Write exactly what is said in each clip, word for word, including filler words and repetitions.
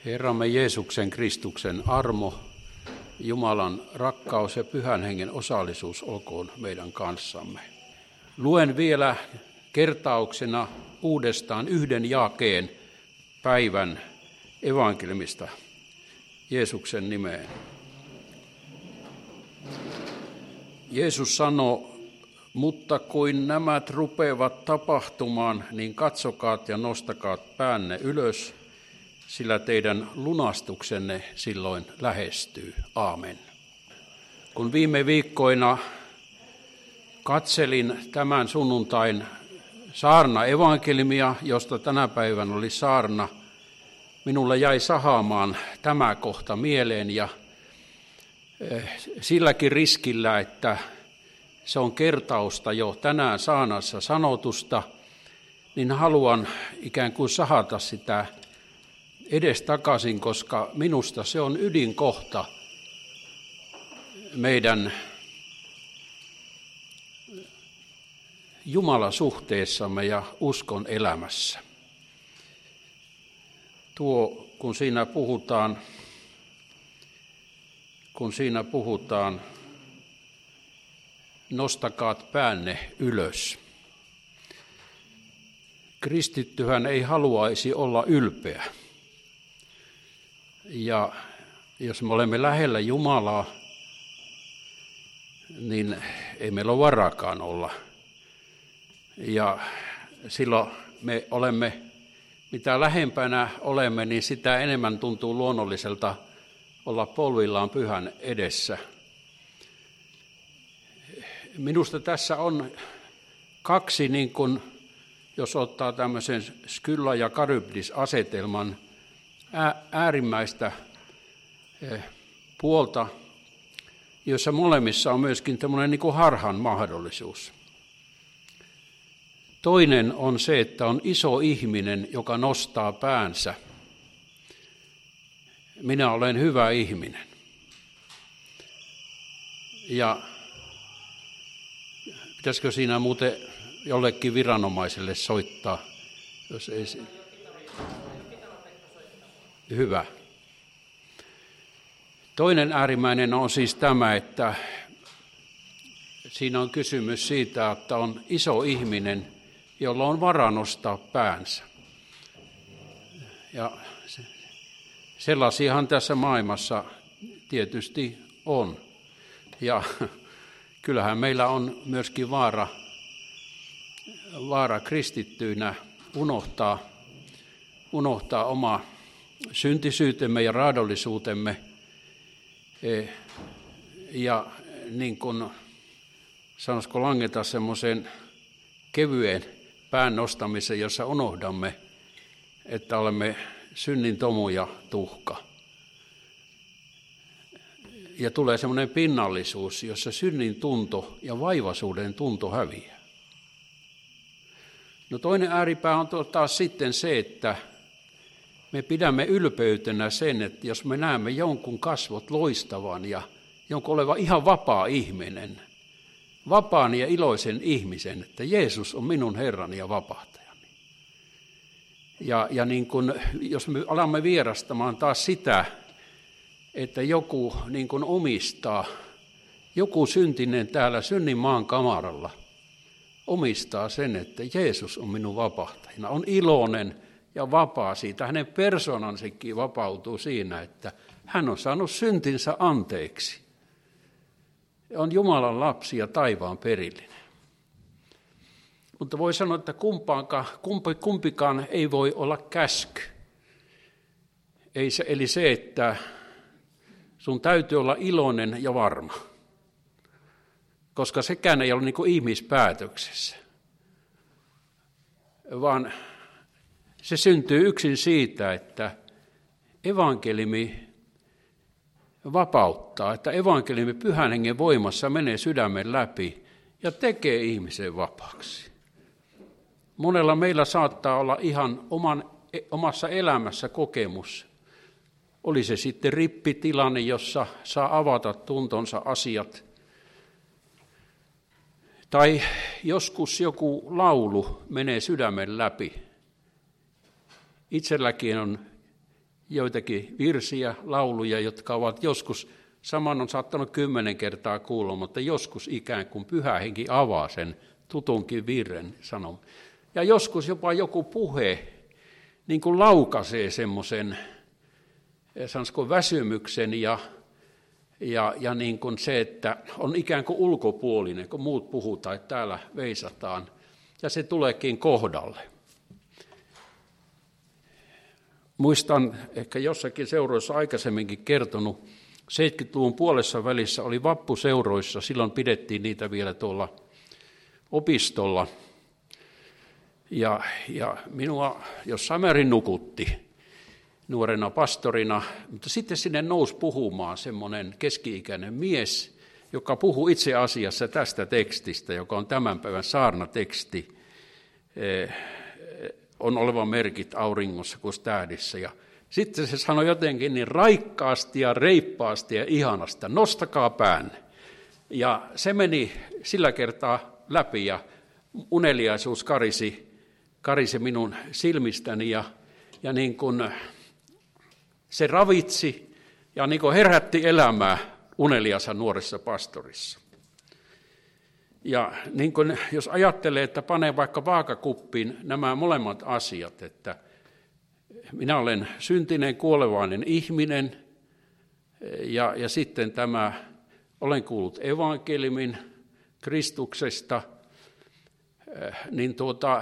Herramme Jeesuksen Kristuksen armo, Jumalan rakkaus ja Pyhän Hengen osallisuus olkoon meidän kanssamme. Luen vielä kertauksena uudestaan yhden jaakeen päivän evankeliumista Jeesuksen nimeen. Jeesus sanoi, mutta kuin nämä rupeavat tapahtumaan, niin katsokaat ja nostakaat päänne ylös, sillä teidän lunastuksenne silloin lähestyy. Aamen. Kun viime viikkoina katselin tämän sunnuntain saarna evankeliumia, josta tänä päivänä oli saarna, minulle jäi sahaamaan tämä kohta mieleen ja silläkin riskillä, että se on kertausta jo tänään saarnassa sanotusta, niin haluan ikään kuin sahata sitä edestakaisin, koska minusta se on ydinkohta meidän Jumalasuhteessamme ja uskon elämässä. Tuo, kun siinä puhutaan, kun siinä puhutaan, nostakaat päänne ylös. Kristittyhän ei haluaisi olla ylpeä. Ja jos me olemme lähellä Jumalaa, niin ei meillä ole varakaan olla. Ja silloin me olemme, mitä lähempänä olemme, niin sitä enemmän tuntuu luonnolliselta olla polvillaan Pyhän edessä. Minusta tässä on kaksi, niin kuin, jos ottaa tämmöisen Skylla ja Charybdis-asetelman, äärimmäistä puolta, joissa molemmissa on myöskin tämmöinen niin kuin harhan mahdollisuus. Toinen on se, että on iso ihminen, joka nostaa päänsä. Minä olen hyvä ihminen. Ja pitäisikö siinä muuten jollekin viranomaiselle soittaa, jos ei se... Hyvä. Toinen äärimmäinen on siis tämä, että siinä on kysymys siitä, että on iso ihminen, jolla on vara nostaa päänsä. Ja sellaisiahan tässä maailmassa tietysti on. Ja kyllähän meillä on myöskin vaara, vaara kristittyinä unohtaa, unohtaa oma syntisyytemme ja raadollisuutemme ja niin kuin sanoisiko langeta semmoiseen kevyen pään nostamiseen, jossa unohdamme, että olemme synnin tomu ja tuhka. Ja tulee semmoinen pinnallisuus, jossa synnin tunto ja vaivaisuuden tunto häviää. No toinen ääripää on taas sitten se, että me pidämme ylpeytenä sen, että jos me näemme jonkun kasvot loistavan ja jonkun olevan ihan vapaa ihminen, vapaan ja iloisen ihmisen, että Jeesus on minun Herrani ja vapahtajani. Ja, ja niin kun, jos me alamme vierastamaan taas sitä, että joku niin kun omistaa, joku syntinen täällä synnin maan kamaralla, omistaa sen, että Jeesus on minun vapahtajana, on iloinen ja vapaa siitä. Hänen persoonansakin vapautuu siinä, että hän on saanut syntinsä anteeksi. On Jumalan lapsi ja taivaan perillinen. Mutta voi sanoa, että kumpaankaan, kumpikaan ei voi olla käsky. Ei se, eli se, että sun täytyy olla iloinen ja varma. Koska sekään ei ole niin kuin ihmispäätöksessä. Vaan se syntyy yksin siitä, että evankeliumi vapauttaa, että evankeliumi Pyhän Hengen voimassa menee sydämen läpi ja tekee ihmisen vapaaksi. Monella meillä saattaa olla ihan oman, omassa elämässä kokemus. Oli se sitten rippitilanne, jossa saa avata tuntonsa asiat. Tai joskus joku laulu menee sydämen läpi. Itselläkin on joitakin virsiä, lauluja, jotka ovat joskus, saman on saattanut kymmenen kertaa kuulla, mutta joskus ikään kuin Pyhä Henki avaa sen tutunkin virren sanon. Ja joskus jopa joku puhe niin kuin laukaisee semmoisen, sanoisiko väsymyksen ja, ja, ja niin kuin se, että on ikään kuin ulkopuolinen, kun muut puhutaan, että täällä veisataan, ja se tuleekin kohdalle. Muistan ehkä jossakin seuroissa aikaisemminkin kertonut, seitsemänkymmentäluvun puolessa välissä oli vappuseuroissa, silloin pidettiin niitä vielä tuolla opistolla, ja, ja minua jossain määrin nukutti nuorena pastorina, mutta sitten sinne nousi puhumaan semmoinen keski-ikäinen mies, joka puhuu itse asiassa tästä tekstistä, joka on tämän päivän saarnateksti, on oleva merkit auringossa kuin tähdissä. Ja sitten se sanoi jotenkin niin raikkaasti ja reippaasti ja ihanasta, nostakaa päänne. Ja se meni sillä kertaa läpi ja uneliaisuus karisi, karisi minun silmistäni ja, ja niin kuin se ravitsi ja niin kuin herätti elämää uneliassa nuoressa pastorissa. Ja niin kuin, jos ajattelee, että panee vaikka vaakakuppiin nämä molemmat asiat, että minä olen syntinen, kuolevainen ihminen ja, ja sitten tämä, olen kuullut evankeliumin Kristuksesta, niin tuota,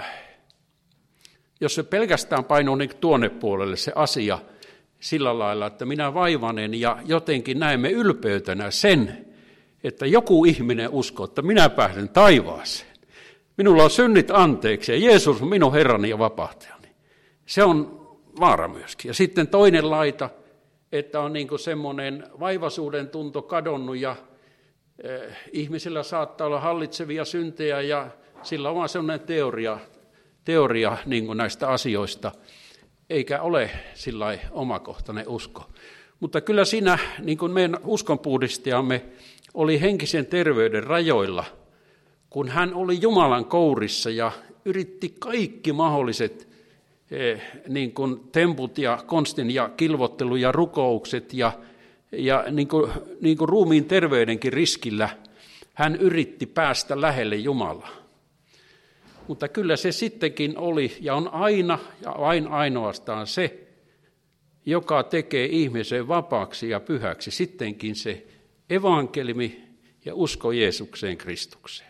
jos se pelkästään painuu niin tuonne puolelle se asia sillä lailla, että minä vaivanen ja jotenkin näemme ylpeytenä sen, että joku ihminen uskoo, että minä pääsen taivaaseen. Minulla on synnit anteeksi ja Jeesus on minun Herrani ja vapahtajani. Se on vaara myöskin. Ja sitten toinen laita, että on niin kuin semmoinen vaivaisuuden tunto kadonnut ja eh, ihmisillä saattaa olla hallitsevia syntejä ja sillä on vaan semmoinen teoria, teoria niin kuin näistä asioista, eikä ole sillä omakohtainen usko. Mutta kyllä siinä niin kuin meidän uskonpuhdistajamme oli henkisen terveyden rajoilla, kun hän oli Jumalan kourissa ja yritti kaikki mahdolliset eh, niin kuin temput ja konstin ja kilvottelu ja rukoukset ja, ja niin kuin, niin kuin ruumiin terveydenkin riskillä hän yritti päästä lähelle Jumalaa. Mutta kyllä se sittenkin oli ja on aina ja vain ainoastaan se, joka tekee ihmisen vapaaksi ja pyhäksi, sittenkin se evankeliumi ja usko Jeesukseen Kristukseen.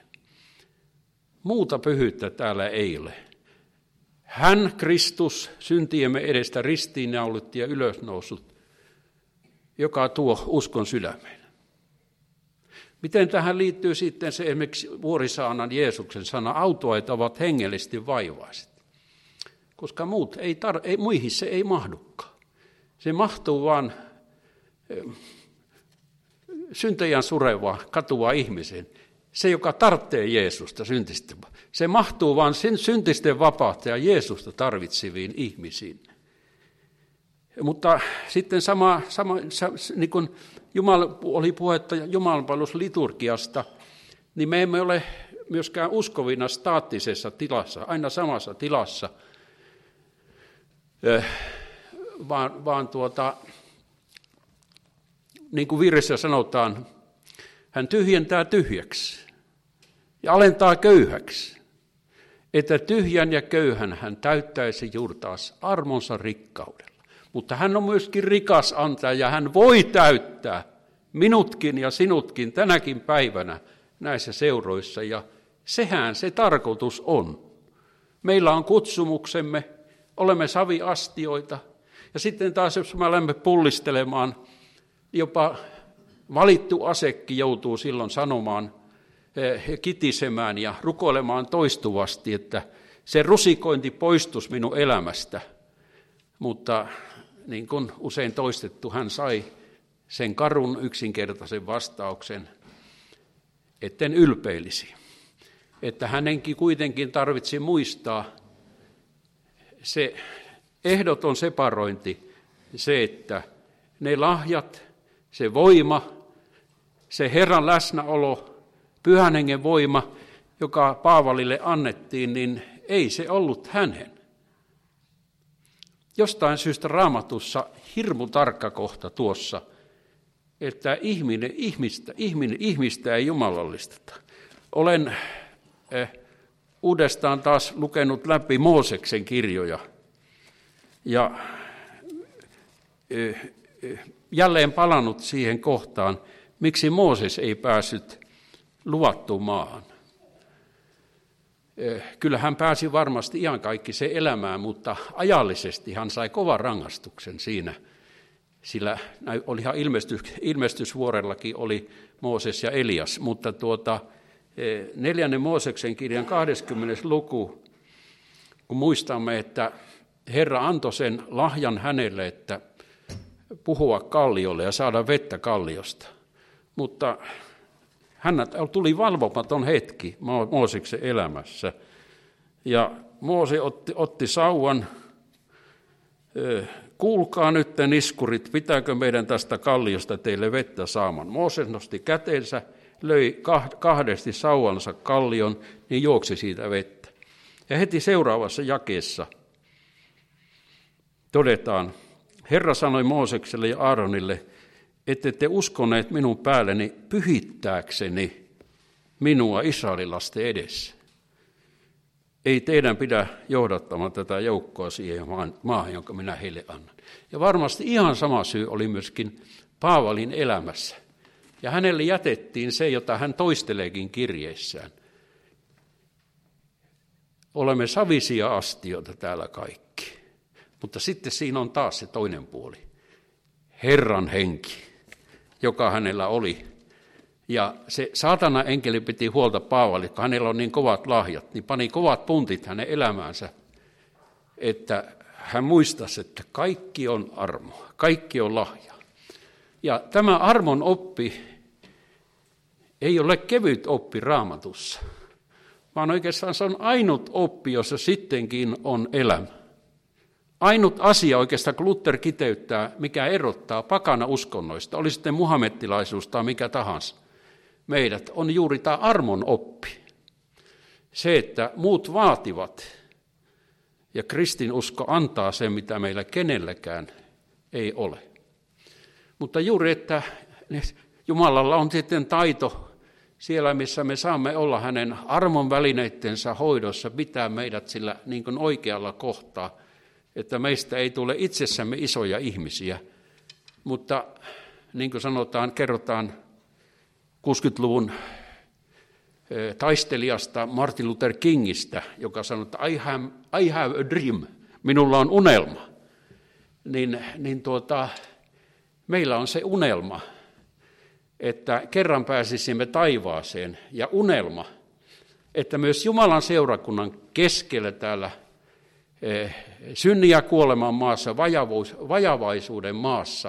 Muuta pyhyyttä täällä ei ole. Hän, Kristus, syntiemme edestä ristiinnaulitti ja ylösnousut, joka tuo uskon sydämeen. Miten tähän liittyy sitten se esimerkiksi Vuorisaanan Jeesuksen sana, autuaat ovat hengellisesti vaivaiset? Koska muut ei tar- ei, muihin se ei mahdukaan. Se mahtuu vaan syntejän surevaa, katua ihmisen. Se, joka tarvitsee Jeesusta syntisten, se mahtuu vaan sen syntisten vapahtaja Jeesusta tarvitseviin ihmisiin. Mutta sitten sama, sama niin kuin Jumala, oli puhetta jumalanpalvelusliturgiasta, niin me emme ole myöskään uskovina staattisessa tilassa, aina samassa tilassa, vaan, vaan tuota, niin kuin virressä sanotaan, hän tyhjentää tyhjäksi ja alentaa köyhäksi, että tyhjän ja köyhän hän täyttäisi juuri taas armonsa rikkaudella. Mutta hän on myöskin rikas antaja ja hän voi täyttää minutkin ja sinutkin tänäkin päivänä näissä seuroissa. Ja sehän se tarkoitus on. Meillä on kutsumuksemme, olemme saviastioita ja sitten taas jos me lähdemme pullistelemaan, jopa valittu asekki joutuu silloin sanomaan ja kitisemään ja rukoilemaan toistuvasti, että se rusikointi poistuisi minun elämästä. Mutta niin kuin usein toistettu, hän sai sen karun yksinkertaisen vastauksen, etten ylpeilisi. Että hänenkin kuitenkin tarvitsi muistaa se ehdoton separointi, se, että ne lahjat, se voima, se Herran läsnäolo, Pyhän Hengen voima, joka Paavalille annettiin, niin ei se ollut hänen. jostain syystä Raamatussa hirmu tarkka kohta tuossa, että ihminen, ihmistä, ihminen, ihmistä ei jumalallisteta. Olen eh, uudestaan taas lukenut läpi Mooseksen kirjoja ja eh, eh, jälleen palannut siihen kohtaan, miksi Mooses ei päässyt luvattuun maahan. Eh, kyllä hän pääsi varmasti ihan kaikki se elämään, mutta ajallisesti hän sai kovan rangaistuksen siinä. Sillä olihan ilmestys, ilmestysvuorellakin oli Mooses ja Elias, mutta tuota, neljännen Mooseksen kirjan kahdeskymmenes luku, kun muistamme, että Herra antoi sen lahjan hänelle, että puhua kalliolle ja saada vettä kalliosta. Mutta hän tuli valvomaton hetki Mooseksen elämässä. Ja Moose otti, otti sauvan, kuulkaa nyt te niskurit, pitääkö meidän tästä kalliosta teille vettä saamaan. Mooses nosti käteensä, löi kahdesti sauvansa kallion, niin juoksi siitä vettä. Ja heti seuraavassa jakeessa todetaan, Herra sanoi Moosekselle ja Aaronille, ette te uskoneet minun päälleni pyhittääkseni minua israelilasten edessä. Ei teidän pidä johdattamaan tätä joukkoa siihen maahan, jonka minä heille annan. Ja varmasti ihan sama syy oli myöskin Paavalin elämässä. Ja hänelle jätettiin se, jota hän toisteleekin kirjeissään. Olemme savisia astioita täällä kaikki. Mutta sitten siinä on taas se toinen puoli. Herran henki, joka hänellä oli. Ja se saatana enkeli piti huolta Paavalille, kun hänellä on niin kovat lahjat, niin pani kovat puntit hänen elämäänsä, että hän muistaisi, että kaikki on armo, kaikki on lahja. Ja tämä armon oppi ei ole kevyt oppi Raamatussa, vaan oikeastaan se on ainut oppi, jossa sittenkin on elämä. Ainut asia oikeastaan, kun Luther kiteyttää, mikä erottaa pakana uskonnoista, oli sitten muhammettilaisuus tai mikä tahansa, meidät on juuri tämä armon oppi. Se, että muut vaativat ja kristinusko antaa sen, mitä meillä kenelläkään ei ole. Mutta juuri, että Jumalalla on sitten taito siellä, missä me saamme olla hänen armon välineittensä hoidossa, pitää meidät sillä niin kuin oikealla kohtaa, että meistä ei tule itsessämme isoja ihmisiä. Mutta niin kuin sanotaan, kerrotaan kuusikymmentäluvun taistelijasta Martin Luther Kingistä, joka sanoi, että I have, I have a dream, minulla on unelma. Niin, niin tuota, meillä on se unelma, että kerran pääsisimme taivaaseen, ja unelma, että myös Jumalan seurakunnan keskellä täällä synnin ja kuoleman maassa, vajavaisuuden maassa,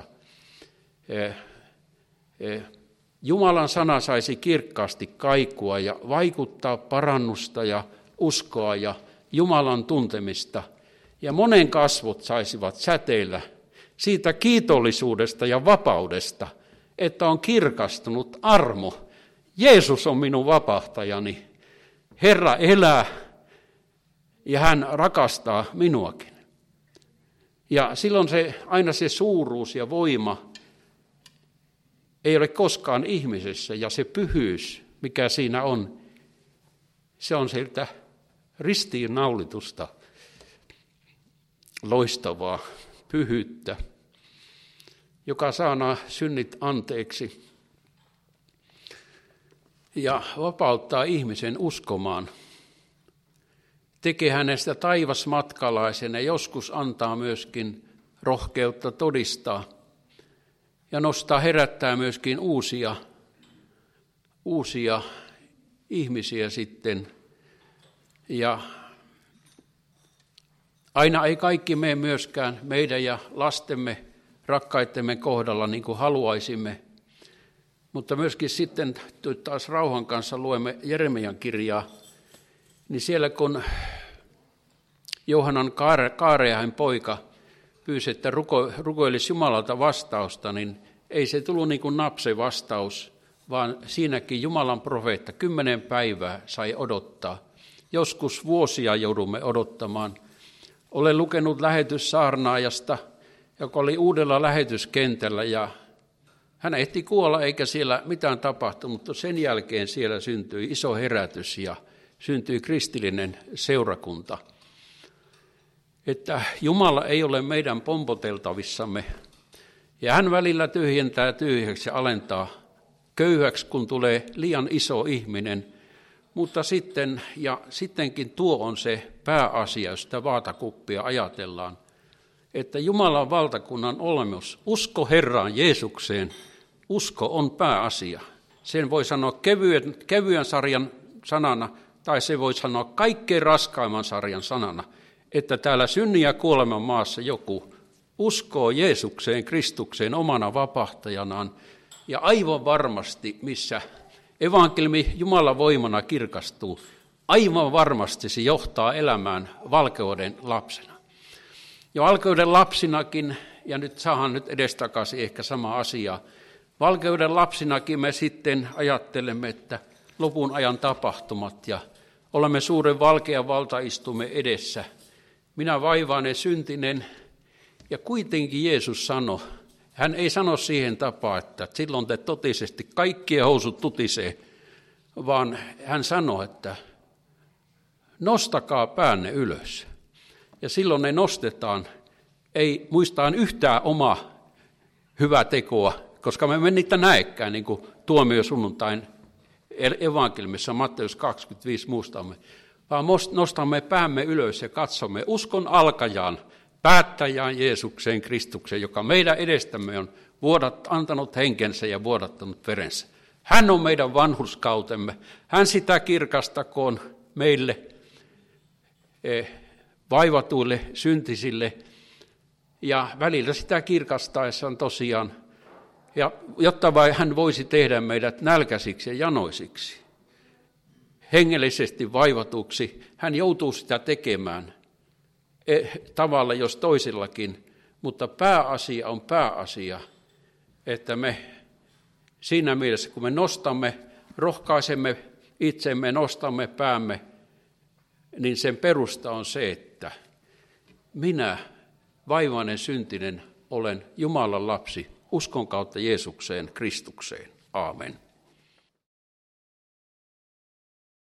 Jumalan sana saisi kirkkaasti kaikua ja vaikuttaa parannusta ja uskoa ja Jumalan tuntemista. Ja monen kasvot saisivat säteillä siitä kiitollisuudesta ja vapaudesta, että on kirkastunut armo. Jeesus on minun vapahtajani. Herra elää ja hän rakastaa minuakin. Ja silloin se, aina se suuruus ja voima ei ole koskaan ihmisessä, ja se pyhyys, mikä siinä on, se on sieltä ristiinnaulitusta loistavaa pyhyyttä, joka saa synnit anteeksi ja vapauttaa ihmisen uskomaan. Tekee hänestä taivasmatkalaisen ja joskus antaa myöskin rohkeutta todistaa ja nostaa, herättää myöskin uusia, uusia ihmisiä sitten. Ja aina ei kaikki mene myöskään meidän ja lastemme, rakkaittemme kohdalla niin kuin haluaisimme. Mutta myöskin sitten taas rauhan kanssa luemme Jeremian kirjaa, niin siellä kun Johanan Kaareahen poika pyysi, että ruko, rukoilisi Jumalalta vastausta, niin ei se tullut niin kuin napse vastaus, vaan siinäkin Jumalan profeetta kymmenen päivää sai odottaa. Joskus vuosia joudumme odottamaan. Olen lukenut lähetyssaarnaajasta, joka oli uudella lähetyskentällä ja hän ehti kuolla eikä siellä mitään tapahtunut, mutta sen jälkeen siellä syntyi iso herätys ja syntyi kristillinen seurakunta. Että Jumala ei ole meidän pompoteltavissamme ja hän välillä tyhjentää tyhjäksi ja alentaa köyhäksi, kun tulee liian iso ihminen. Mutta sitten, ja sittenkin tuo on se pääasia, jos sitä vaatakuppia ajatellaan, että Jumalan valtakunnan olemus, usko Herraan Jeesukseen, usko on pääasia. Sen voi sanoa kevyen, kevyen sarjan sanana, tai se voi sanoa kaikkein raskaimman sarjan sanana, että täällä synnin ja kuoleman maassa joku uskoo Jeesukseen, Kristukseen omana vapahtajanaan, ja aivan varmasti, missä evankeliumi Jumalan voimana kirkastuu, aivan varmasti se johtaa elämään valkeuden lapsena. Ja valkeuden lapsinakin, ja nyt saadaan nyt edestakaisin ehkä sama asia, valkeuden lapsinakin me sitten ajattelemme, että lopun ajan tapahtumat ja olemme suuren valkean valtaistumme edessä. Minä vaivainen syntinen, ja kuitenkin Jeesus sanoi, hän ei sano siihen tapaan, että silloin te totisesti kaikkien housut tutisee, vaan hän sanoi, että nostakaa päänne ylös. Ja silloin ne nostetaan, ei muistaan yhtään omaa hyvää tekoa, koska me emme niitä näekään, niin kuin tuomiosunnuntain evankeliumissa Matteus kaksikymmentäviisi muistamme, vaan nostamme päämme ylös ja katsomme uskon alkajaan, päättäjään Jeesukseen Kristukseen, joka meidän edestämme on vuodat, antanut henkensä ja vuodattanut verensä. Hän on meidän vanhurskautemme. Hän sitä kirkastakoon meille eh, vaivatuille syntisille ja välillä sitä kirkastaessaan tosiaan, ja jotta vai hän voisi tehdä meidät nälkäisiksi ja janoisiksi, hengellisesti vaivatuksi, hän joutuu sitä tekemään tavalla jos toisillakin, mutta pääasia on pääasia, että me siinä mielessä, kun me nostamme, rohkaisemme itsemme, nostamme päämme, niin sen perusta on se, että minä, vaivainen syntinen, olen Jumalan lapsi, uskon kautta Jeesukseen, Kristukseen. Aamen.